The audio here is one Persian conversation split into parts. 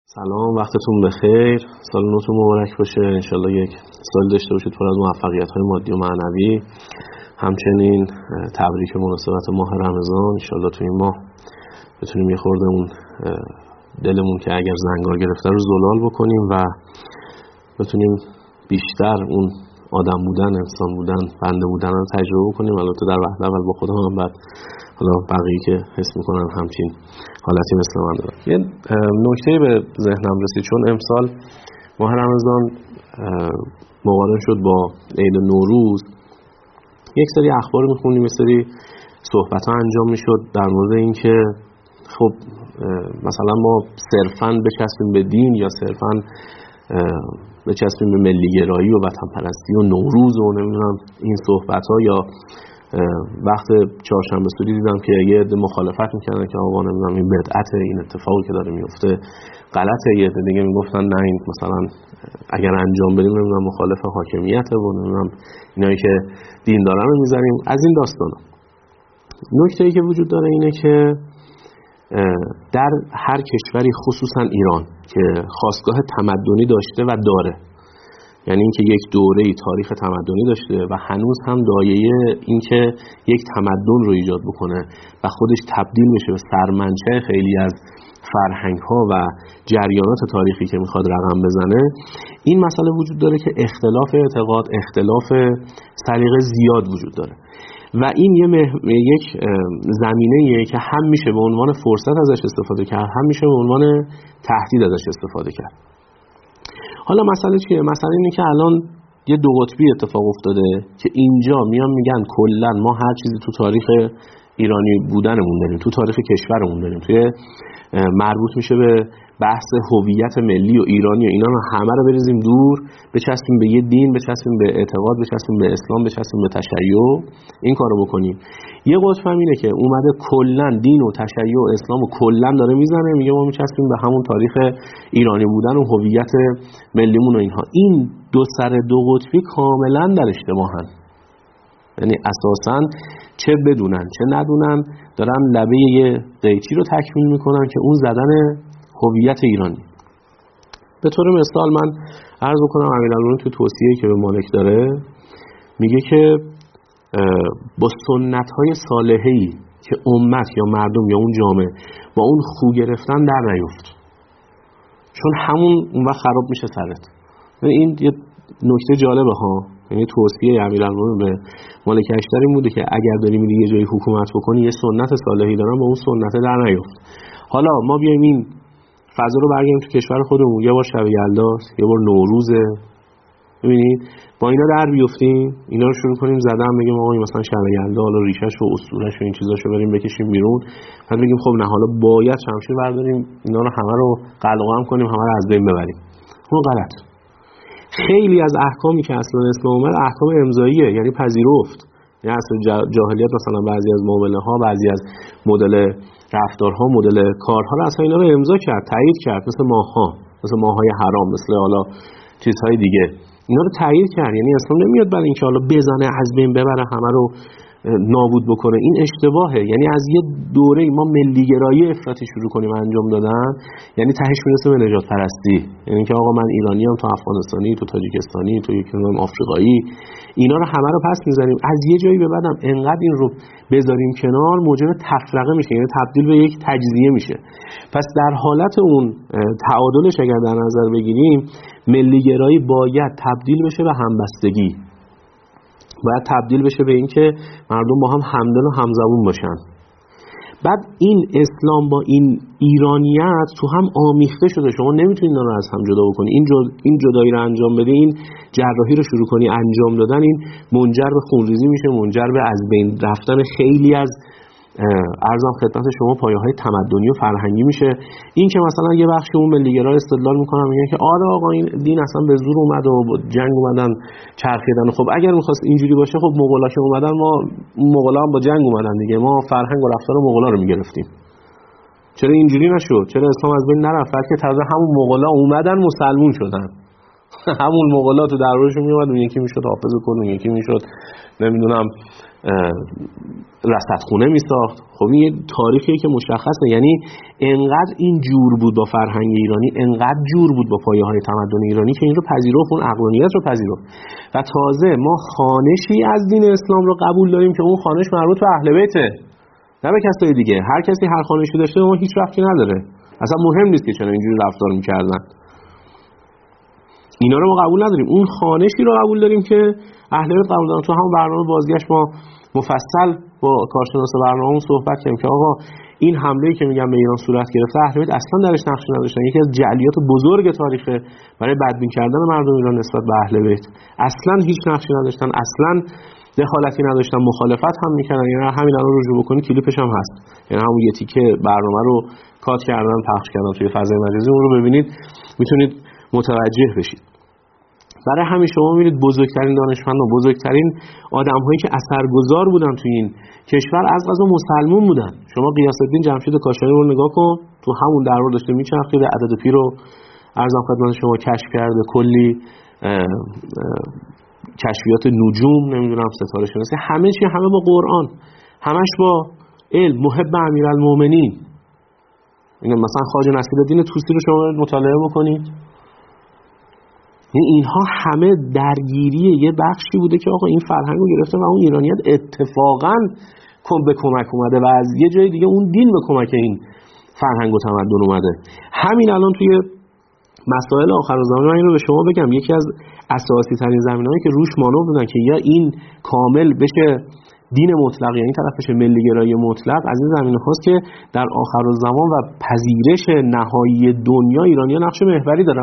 سلام، وقتتون بخیر. سال نوتون مبارک باشه. انشالله یک سال داشته باشید پر از موفقیت‌های مادی و معنوی. همچنین تبریک مناسبت ماه رمضان. انشالله تو این ماه بتونیم یه خورده اون دلمون که اگر زنگار گرفته رو زلال بکنیم و بتونیم بیشتر اون آدم بودن، انسان بودن، بنده بودن رو تجربه کنیم. البته در وهله اول با خودم هم، بعد حالا بقیه‌ای که حس می‌کنن همچین حالتی مثل من دارن. یه نکته به ذهنم رسید، چون امسال ماه رمضان مقارن شد با عید نوروز. یک سری اخبار می‌خونیم، یک سری صحبت‌ها انجام می‌شد در مورد اینکه خب مثلا ما صرفاً بچسبیم به دین یا صرفاً بچسبیم به ملی‌گرایی و وطن پرستی و نوروز و نمیدونم این صحبت‌ها، یا وقت چهارشنبه سوری دیدم که یه عده مخالفت می‌کردن که آقا نمیدونم این بدعته، این اتفاقی که داره میفته غلطه. یه عده دیگه میگفتن نه این مثلا اگر انجام بدیم نمیدونم مخالف حاکمیته و نمیدونم اینایی که دین دارن رو می‌زنیم از این داستانا. نکته‌ای که وجود داره اینه که در هر کشوری خصوصا ایران که خاستگاه تمدنی داشته و داره، یعنی اینکه یک دوره‌ای تاریخ تمدنی داشته و هنوز هم دایه اینکه یک تمدن رو ایجاد بکنه و خودش تبدیل بشه به سرمنشأ خیلی از فرهنگ‌ها و جریانات تاریخی که میخواد رقم بزنه، این مسئله وجود داره که اختلاف اعتقاد، اختلاف سلیقه زیاد وجود داره و این یک زمینه‌ایه که هم میشه به عنوان فرصت ازش استفاده کرد، هم میشه به عنوان تهدید ازش استفاده کرد. حالا مسئله چیه؟ مسئله اینه که الان یه دو قطبی اتفاق افتاده که اینجا میان میگن کلا ما هر چیزی تو تاریخ ایرانی بودنمون داریم، تو تاریخ کشورمون داریم، توی مربوط میشه به بحث هویت ملی و ایرانی و اینا رو همه رو بریزیم دور، بچسبیم به یه دین، بچسبیم به اعتقاد، بچسبیم به اسلام، بچسبیم به تشیع، این کارو بکنیم. یه قطب هم اینه که اومده کلا دین و تشیع و اسلام و کلا داره میزنه، میگه ما میچسبیم به همون تاریخ ایرانی بودن و هویت ملیمون و اینها. این دو سر دو قطبی کاملا در اشتباهن، یعنی اساساً چه بدونن چه ندونن دارن لبه یه قیچی رو تکمیل میکنن که اون زدن هویت ایرانی. به طور مثال من عرض بکنم امیرالمومنین تو توصیه‌ای که به مالک داره میگه که با سنت‌های صالحه‌ای که امت یا مردم یا اون جامعه با اون خو گرفتن در نیفت، چون همون اون وقت خراب میشه سرت. این یه نکته جالبه ها، یعنی توصیه امیرالمومنین به مالک اشتر این بوده که اگر داری میری یه جایی حکومت بکنی یه سنت صالحی دارن با اون سنت در نیفت. حالا ما بیایم این فضا رو برگردیم تو کشور خودمون، یه بار شب یلداست، یه بار نوروزه، ببینید با اینا در بیافتیم، اینا رو شروع کنیم زدن، بگیم آقا مثلا شب یلدا حالا ریشش و اسطوره‌اش و این چیزاشو بریم بکشیم بیرون، بعد بگیم خب نه حالا باید شمشیر برداریم اینا رو همه رو قلقم کنیم، همه رو از بین ببریم. اون غلط. خیلی از احکامی که اصلا اسلام اومد احکام امضاییه، یعنی پذیرفت. یعنی اصل جاهلیت مثلا بعضی از معامله‌ها، بعضی از مدل رفتارها، مدل کارها رو اصلا اینا رو امضا کرد، تایید کرد، مثل ماه‌ها، مثل ماه‌های حرام، مثل حالا چیزهای دیگه. اینا رو تایید کرد. یعنی اسلام نمیاد برای اینکه حالا بزنه از بین ببره همه رو نابود بکنه، این اشتباهه. یعنی از یه دوره ما ملی‌گرایی افراطی شروع کنیم انجام دادن، یعنی تهش میرسه به نجات پرستی. یعنی که آقا من ایرانیام، تو افغانستانی، تو تاجیکستانی، تو یک نام آفریقایی، اینا رو همه رو پس میزنیم. از یه جایی به بعدم انقدر این رو بذاریم کنار موجب تفرقه میشه، یعنی تبدیل به یک تجزیه میشه. پس در حالت اون تعادلش اگر در نظر بگیریم، ملی‌گرایی باید تبدیل بشه به همبستگی، باید تبدیل بشه به این که مردم با هم همدل و همزبون باشن. بعد این اسلام با این ایرانیت تو هم آمیخته شده، شما نمیتونید اینا رو از هم جدا بکنی. این جدایی رو انجام بدی، این جراحی رو شروع کنی انجام دادن، این منجر به خونریزی میشه، منجر به از بین رفتن خیلی از عرضم خدمت شما پایه‌های تمدنی و فرهنگی میشه. این که مثلا یه بخش اون ملی‌گرا استدلال میکنن میگن که آره آقا این دین اصلا به زور اومد و جنگ اومدن چرخیدن. خب اگر می‌خواست اینجوری باشه، خب مغولا که اومدن، ما مغولا هم با جنگ اومدن دیگه، ما فرهنگ و رفتار مغولا رو میگرفتیم. چرا اینجوری نشد؟ چرا اسلام از بین نرفت؟ که تازه همون مغولا اومدن مسلمون شدن. همون مغولا تو دربارشون میومد، اون یکی میشد حافظ کل، اون یکی میشد نمیدونم رصدخونه میساخت. خب این یه تاریخیه که مشخصه، یعنی انقدر این جور بود با فرهنگ ایرانی، انقدر جور بود با پایه‌های تمدن ایرانی که این رو پذیرفت، اون عقلانیت رو پذیرفت. و تازه ما خوانشی از دین اسلام رو قبول داریم که اون خوانش مربوط به اهل بیته، نه به کسای دیگه. هر کسی هر خوانشی داشته ما هیچ ربطی نداره، اصلا مهم نیست که چرا اینجوری رفتار می‌کردن. اینا رو ما قبول نداریم. اون خوانشی رو قبول داریم که اهل بیت قبول دارن. تو همون برنامه بازگشت ما مفصل با کارشناس برنامه‌مون صحبت کردیم که آقا این حمله‌ای که میگم به ایران صورت گرفته، اهل بیت اصلا درش نقشی نداشتن. یکی از جعلیات بزرگ تاریخ برای بدبین کردن مردم ایران نسبت به اهل بیت، اصلا هیچ نقشی نداشتن، اصلا دخالتی نداشتن، مخالفت هم می‌کردن. یعنی همین الان رجوع بکنید کلیپش هم هست، یعنی همون یه تیکه برنامه رو کات کردن پخش کردن توی فضای مجازی، اون رو ببینید میتونید متوجه بشید. برای همین شما می‌بینید بزرگترین دانشمندان، بزرگترین آدم‌هایی که اثرگذار بودن تو این کشور از قضا مسلمون بودن. شما غیاث‌الدین جمشید کاشانی رو نگاه کن، تو همون دربار داشته میچرخیده، عدد پی رو ارزم خدمت شما کشف کرده، کلی کشفیات نجوم، نمیدونم ستاره شناسی، همه چی، همه با قرآن، همش با علم. محب امیرالمومنین، این مثلا خواجه نصیرالدین طوسی رو شما مطالعه بکنید، اینها همه درگیری یه بخشی بوده که آقا این فرهنگو گرفته و اون ایرانیت اتفاقاً به کمک اومده و از یه جای دیگه اون دین به کمک این فرهنگ و تمدن اومده. همین الان توی مسائل آخرالزمان من این رو به شما بگم، یکی از اساسی ترین زمینه‌ای که روش مانور بودن که یا این کامل بشه دین مطلق یا این طرف بشه ملی گرایی مطلق، از این زمینه هاست که در آخرالزمان و پذیرش نهایی دنیا ایرانی‌ها نقش محوری دارن.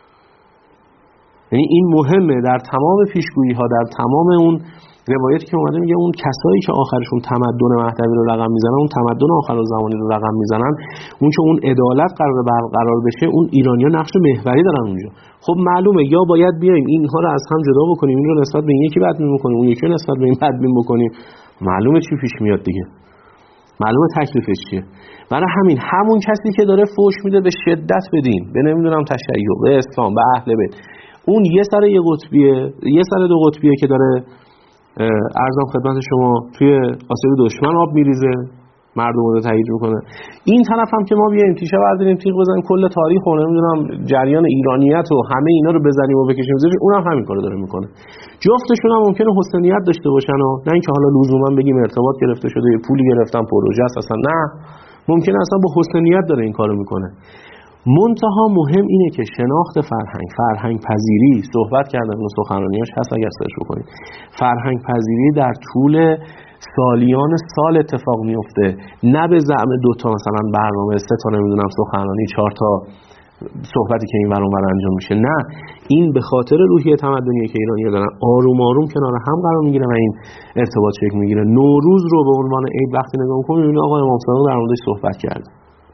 یعنی این مهمه در تمام پیشگویی ها، در تمام اون روایتی که اومده میگه اون کسایی که آخرشون تمدن مهدوی رو رقم میزنن، اون تمدن آخرالزمانی رو رقم میزنن، اون که اون عدالت برقرار بشه، اون ایرانی‌ها نقش محوری دارن اونجا. خب معلومه یا باید بیایم اینها رو از هم جدا بکنیم، این رو نسبت به این یکی بدبین بکنیم، اون یکی رو نسبت به این بدبین بکنیم، معلومه چی پیش میاد دیگه، معلومه تکلیفش چیه. برای همین همون کسی که داره فوش میده به شدت به دین، به نمیدونم تشیع، به اسلام، به اهل بیت، اون یه سر یه قطبیه، یه سر دو قطبیه که داره ارزم خدمت شما توی آسیب دشمن آب میریزه، مردم رو تهییج میکنه. این طرف هم که ما بیایم تیشه برداریم تیغ بزنیم کل تاریخ و نمیدونم جریان ایرانیت و همه اینا رو بزنیم و بکشیم زیر، اونم همین کارو داره میکنه. جفتشون هم ممکنه حسن نیت داشته باشن و نه اینکه حالا لزوما بگیم ارتباط گرفته شده یا پولی گرفتن پروژه است، اصلا نه، ممکنه اصلا با حسن نیت داره این کارو میکنه. منتها مهم اینه که شناخت فرهنگ پذیری، صحبت کردن و سخنرانیاش هست اگر سرچ بکنید، فرهنگ پذیری در طول سالیان سال اتفاق میفته، نه به زعم 2 تا مثلا برنامه 3 تا نمیدونم سخنرانی 4 تا صحبتی که این ور اون ور انجام میشه، نه، این به خاطر روحیه تمدنی که ایرانی‌ها دارن آروم آروم کنار هم قرار میگیره و این ارتباط شکل میگیره. نوروز رو به عنوان عید وقتی نگاه می‌کنید می‌بینید آقا امام صادق در موردش صحبت کرده،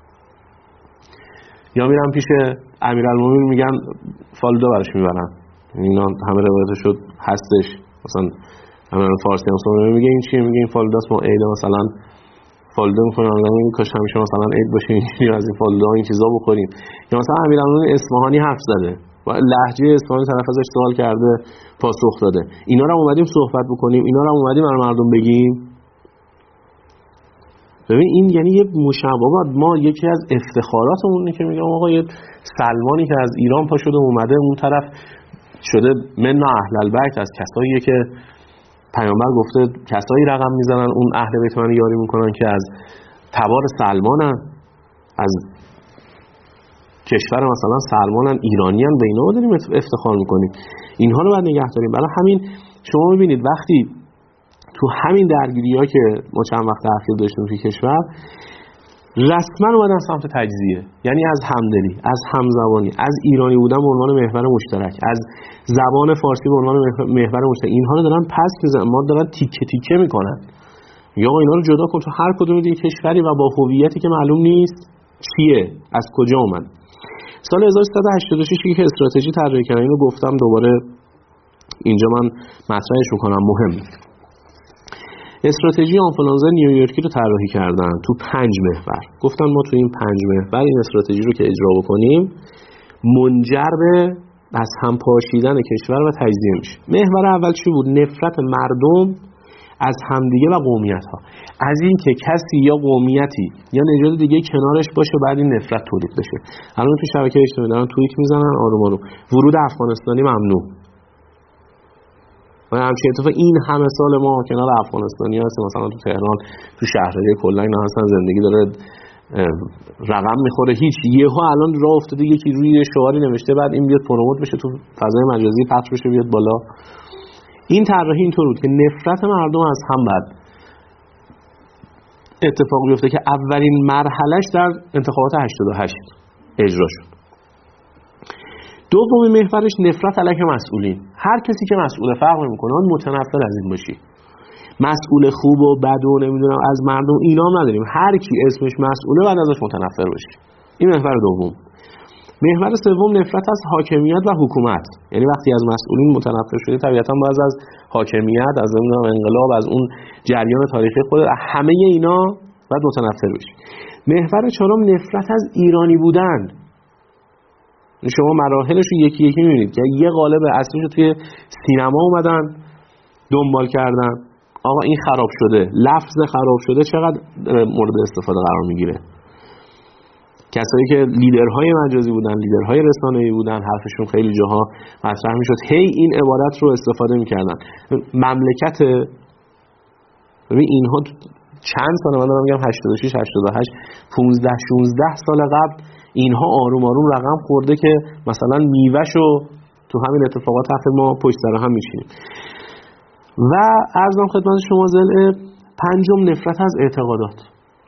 یا میرن پیش امیرالمومنین میگن فالودا براش میبرن، اینا همه روایت شد هستش، مثلا همین فارسی هم صحبت میگه این چیه، میگه این فالوداست، ما عید مثلا فالودا میخوریم، میگن کاش همیشه مثلا عید باشه اینجوری از این فالودا این چیزا بخوریم. یا مثلا امیرالمومنین اصفهانی حرف زده و لهجه اصفهانی طرف ازش سوال کرده پاسخ داده، اینا رو هم اومدیم صحبت بکنیم، اینا رو هم اومدیم برای مردم بگیم. ببین این یعنی یه مشابهت، ما یکی از افتخاراتمونه که میگم آقا یه سلمانی که از ایران پا شده اومده اون طرف شده من اهل البیت، از کسایی که پیامبر گفته کسایی رقم میزنن اون اهل بیت من یاری میکنن که از تبار سلمانن، از کشور مثلا سلمانن، ایرانیان، به اینا داریم افتخار میکنیم، اینها رو باید نگه داریم. برای همین شما میبینید وقتی تو همین درگیری‌ها که ما چند وقت اخیر داشتیم توی کشور رسما اومدن سمت تجزیه، یعنی از همدلی، از همزبانی، از ایرانی بودن به عنوان محور مشترک، از زبان فارسی به عنوان محور مشترک، اینها رو دارن پس میزنن، ما دارن تیکه تیکه میکنن. یا اینا رو جدا کن، تو هر کدوم دیگه کشوری و با هویتی که معلوم نیست چیه، از کجا اومد. سال 1386 که استراتژی طراحی کردن، اینو گفتم دوباره اینجا من مطرحش میکنم، مهمه. استراتژی آنفولانزا نیویورکی رو طراحی کردن تو 5 محور. گفتن ما تو این 5 محور این استراتژی رو که اجرا بکنیم منجر به از هم پاشیدن کشور و تجزیه میشه. محور اول چی بود؟ نفرت مردم از همدیگه و قومیت‌ها، از این که کسی یا قومیتی یا نژاد دیگه کنارش باشه بعد این نفرت تولید بشه. الان تو شبکه اجتماعی دارن توییت میزنن آروم آروم ورود افغانستانی ممنوع. و همچنین اتفاق این همه سال ما کنار افغانستانی هستیم، مثلا تو تهران تو شهرهای کلا اینا هستن، زندگی داره رقم میخوره، هیچ یهو الان راه افتاده یکی روی شعاری نوشته بعد این بیاد پروموت بشه تو فضای مجازی پخش بشه بیاد بالا. این طراحی اینطور بود که نفرت مردم از هم بعد اتفاق بیفته که اولین مرحلهش در انتخابات 88 اجرا شد. دومین محورش نفرت علیه مسئولین. هر کسی که مسئول فرق نمیکنه، اون متنفر از این باشی. مسئول خوب و بد و نمیدونم از مردم اینا نداریم، هر کی اسمش مسئوله بعد ازش متنفر باشی. این محور دوم. محور سوم نفرت از حاکمیت و حکومت. یعنی وقتی از مسئولین متنفر شدی طبیعتاً باز از حاکمیت، از نمیدونم انقلاب، از اون جریان تاریخی خود، همه اینا باید متنفر بشی. محور چهارم نفرت از ایرانی بودن. شما مراحلش رو یکی یکی می‌بینید که یه قالب اصلیش رو توی سینما اومدن دنبال کردن، آقا این خراب شده، لفظ خراب شده چقدر مورد استفاده قرار میگیره. کسایی که لیدرهای مجازی بودن، لیدرهای رسانه‌ای بودن، حرفشون خیلی جاها مطرح میشد، هی این عبارت رو استفاده میکردن. مملکت ببین اینها چند سال، من دارم میگم 86 88 15 16 سال قبل اینها آروم آروم رقم خورده که مثلا میوهشو تو همین اتفاقات اخیر ما پشت سر هم میشینیم. و عرضم خدمت شما ضلع پنجم نفرت از اعتقادات.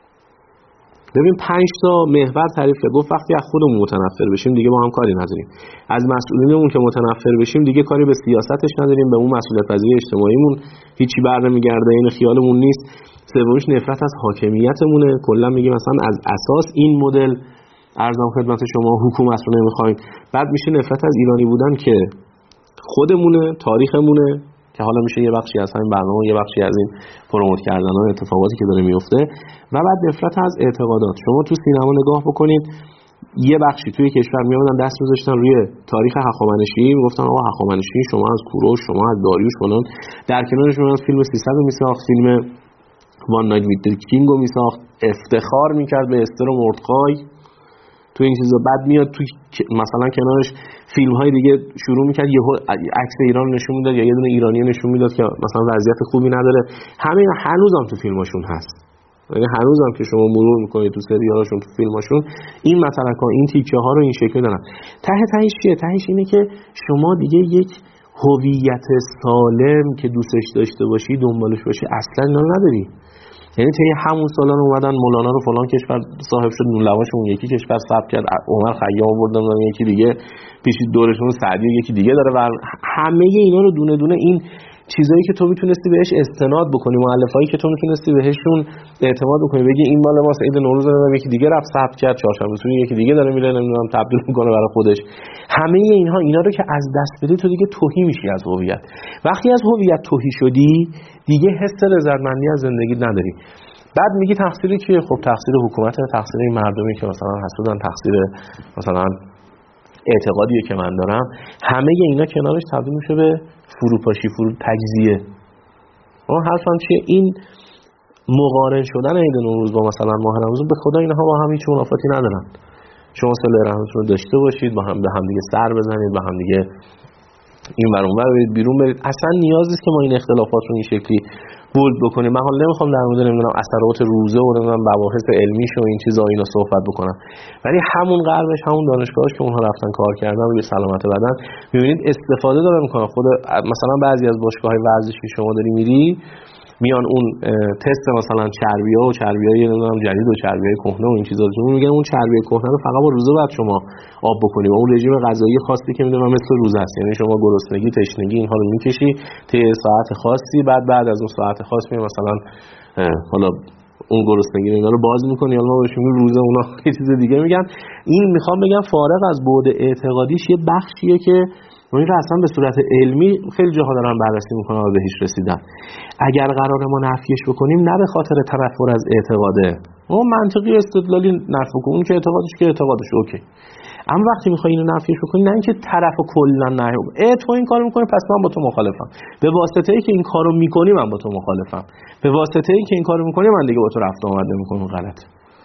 ببین 5 تا محور تعریف کرد، گفت وقتی از خودمون متنفر بشیم دیگه با هم کاری نداریم، از مسئولینمون که متنفر بشیم دیگه کاری به سیاستش نداریم، به اون مسئولیت پذیری اجتماعیمون هیچی برنمیگرده، این خیالمون نیست. سومش نفرت از حاکمیتمونه، کلا میگه مثلا از اساس این مدل عرضم خدمت شما حکومت رو نمیخوایم. بعد میشه نفرت از ایرانی بودن که خودمونه، تاریخمونه، که حالا میشه یه بخشی از همین برنامه، یه بخشی از این پروموت کردن ها اتفاقاتی که داره میفته. و بعد نفرت از اعتقادات. شما تو سینما نگاه بکنید، یه بخشی توی کشور میامدن دست میذاشتن روی تاریخ هخامنشی، میگفتن آقا هخامنشی شما از کوروش، شما از داریوش فلان، در کنارش میاد فیلم 300 رو میساخت، فیلم وان نایت ویت دی کینگ رو میساخت، افتخار میکرد به استر و مردخای تو این چیزا. بعد میاد تو مثلا کنارش فیلم های دیگه شروع میکرد یهو عکس ایران نشون میداد یا یه دونه ایرانی نشون میداد که مثلا وضعیت خوبی نداره. همه هنوزم تو فیلماشون هست، یعنی هنوزم که شما مرور میکنید تو سریالاشون، تو فیلماشون این مطلقا این تیکه ها رو این شکلی دارن. تهش چیه؟ تهش اینه که شما دیگه یک هویت سالم که دوستش داشته باشی، دنبالش باشی، اصلا نداری. یعنی طی همون سالان اومدن مولانا رو فلان کشور صاحب شد، نونلواش اون یکی کشور ثبت کرد، عمر خیام آوردن یکی دیگه پیشید دورشون، سعدی یکی دیگه داره و همه اینا رو دونه دونه این چیزایی که تو میتونستی بهش استناد بکنی، مؤلفه‌ای که تو میتونستی بهشون اعتماد بکنی، بگی این مال ماست، عید نوروز رو یکی دیگه رفت ثبت کرد، چهارشنبه سوری یکی دیگه داره میره نمیدونم تبدیل میکنه برای خودش. همه اینا رو که از دست بدی تو دیگه تهی میشی از هویت. وقتی از هویت تهی شدی دیگه حس رضایتمندی از زندگی نداری. بعد میگی تقصیری کیه؟ خب تقصیر حکومته، تقصیر این مردمی که مثلا حسودن، تقصیر مثلا اعتقادیه که من دارم. همه اینا کنارش تبدیل میشه به فروپاشی، تجزیه. اما حرفم چیه؟ این مقارن شدن عید نوروز با مثلا ماه رمضان، به خدا اینها با هم هیچ منافاتی ندارن. شما صله رحمتتون رو داشته باشید، با هم به هم دیگه سر بزنید، با هم دیگه این ور اون ور برید، بیرون برید. اصلا نیاز نیست که ما این اختلافات رو این شکلی بولد بکنیم. من حالا نمیخوام در مورد نمیدونم اثرات روزه و نمیدونم مباحث علمیش و این چیزا اینا صحبت بکنم، ولی همون غربش، همون دانشگاهش که اونها رفتن کار کردن روی سلامت بدن، میبینید استفاده داره میکنه. خود مثلا بعضی از باشگاه‌های ورزشی شما داری میری، میان اون تست مثلا چربی‌ها و چربی‌های نمیدونم جدید و چربی‌های کهنه و این چیزا رو میگن اون چربی کهنه رو فقط با روزه بعد شما آب بکنی و اون رژیم غذایی خاصی که میدونم مثل روزه است، یعنی شما گرسنگی، تشنگی اینها رو میکشی تا ساعت خاصی، بعد از اون ساعت خاص می مثلا حالا اون گرسنگی اینا رو باز میکنی، حالا ما بهشون روزه، اونا یه چیز دیگه میگن. این میخوام بگم فارغ از بعد اعتقادیش یه بخشیه که این رو اصلا به صورت علمی خیلی جاها دارن بررسی میکنن و بهش رسیدن. اگر قرار ما نفیش بکنیم، نه به خاطر تنفر از اعتقاده، ما منطقی استدلالی نفی کنیم که اعتقادش که اعتقادش اوکی. اما وقتی میخوای اینو نفیش بکنی، نه اینکه طرفو کلا نه تو این کارو میکنی پس من با تو مخالفم، به واسطه ای که این کارو میکنی من با تو مخالفم، به واسطه ای که این کارو میکنی من دیگه با تو رفت آمد نمیکنم. غلطه.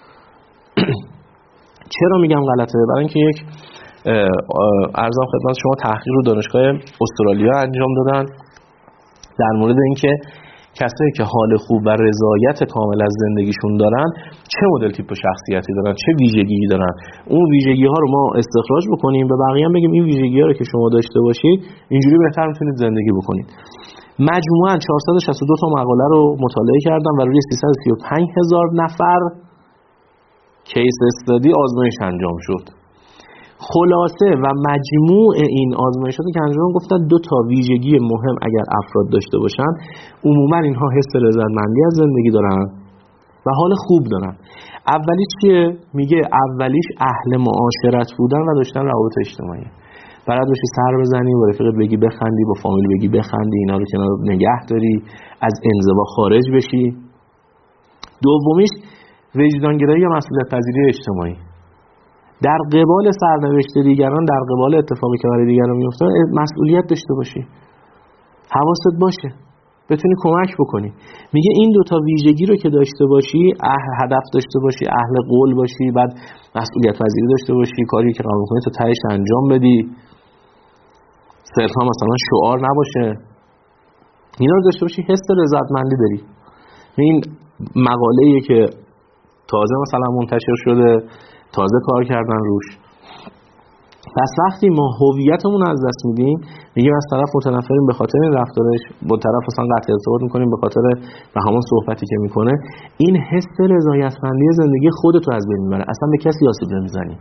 چرا میگم غلطه؟ برای اینکه یک عرضم خدمت شما تحقیق رو دانشگاه استرالیا انجام دادن در مورد اینکه کسایی که حال خوب و رضایت کامل از زندگیشون دارن چه مدل تیپ شخصیتی دارن، چه ویژگی دارن. اون ویژگی ها رو ما استخراج بکنیم به بقیه هم بگیم این ویژگی ها رو که شما داشته باشید اینجوری بهتر میتونید زندگی بکنید. مجموعاً 462 تا مقاله رو مطالعه کردم و روی 335,000 نفر کیس استادی آزمایش انجام شد. خلاصه و مجموع این آزمایشاتی که انجام گفتن 2 تا ویژگی مهم اگر افراد داشته باشن عموما اینها حس رضایتمندی از زندگی دارن و حال خوب دارن. اولیش چیه؟ میگه اولیش اهل معاشرت بودن و داشتن روابط اجتماعی. بلد باشی سر بزنی، با رفیقت بگی بخندی، با فامیل بگی بخندی، اینا رو کنار نگه داری، از انزوا خارج بشی. دومیش وجدانگرایی یا مسئولیت پذیری اجتماعی. در قبال سرنوشت دیگران، در قبال اتفاقی که برای دیگران میفته مسئولیت داشته باشی، حواست باشه، بتونی کمک بکنی. میگه این 2 تا ویژگی رو که داشته باشی، هدف داشته باشی، اهل قول باشی، بعد مسئولیت پذیری داشته باشی، کاری که قبول می‌کنی تو تهش انجام بدی، صرفا مثلا شعار نباشه، اینا رو داشته باشی، حس رضایتمندی داری. این مقاله‌ای که تازه مثلا منتشر شده، تازه کار کردن روش. پس وقتی ما هویتمون از دست میدیم، میگیم از طرف متنفریم به خاطر این رفتارش، با طرف اصلا قطع ارتباط میکنیم به خاطر و همون صحبتی که میکنه، این حس رضایتمندی زندگی خودتو از بین میبره. اصلا به کسی آسیب نمیزنی،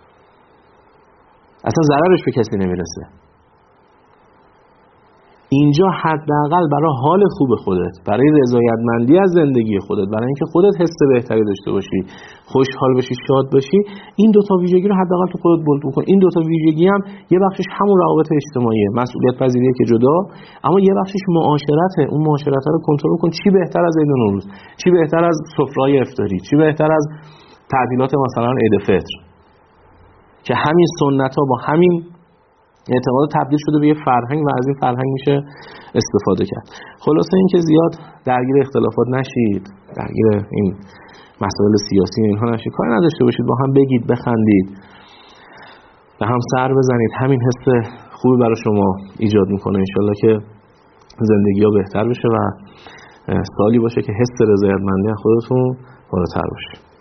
اصلا ضررش به کسی نمیرسه. اینجا حداقل برای حال خوب خودت، برای رضایتمندی از زندگی خودت، برای اینکه خودت حس بهتری داشته باشی، خوشحال بشی، شاد بشی، این 2 تا ویژگی رو حداقل تو خودت بولد بکن. این 2 تا ویژگی هم یه بخشش همون روابط اجتماعیه، مسئولیت پذیریه که جدا، اما یه بخشش معاشرته. اون معاشرت رو کنترل کن. چی بهتر از عید نوروز؟ چی بهتر از سفره‌های افطاری؟ چی بهتر از تعطیلات مثلا عید فطر که همین سنت‌ها با همین اعتقاد تبدیل شده به یه فرهنگ و از این فرهنگ میشه استفاده کرد. خلاصه این که زیاد درگیر اختلافات نشید، درگیر این مسائل سیاسی و اینها نشید، کاری نداشته باشید، با هم بگید، بخندید، به هم سر بزنید. همین حس خوبی برای شما ایجاد میکنه انشالله که زندگی ها بهتر بشه و سالی باشه که حس رضایتمندی خودتون بالاتر باشه.